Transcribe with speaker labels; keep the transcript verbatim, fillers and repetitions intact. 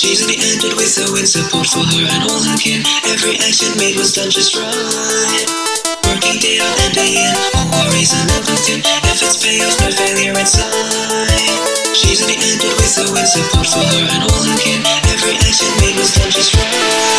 Speaker 1: She's in the ended with a win support for her and all her kin. Every action made was done just right. Working day out and day in, all worries and everything. If it's payoff, no failure inside. She's in the ended with a win support for her and all her kin. Every action made was done just right.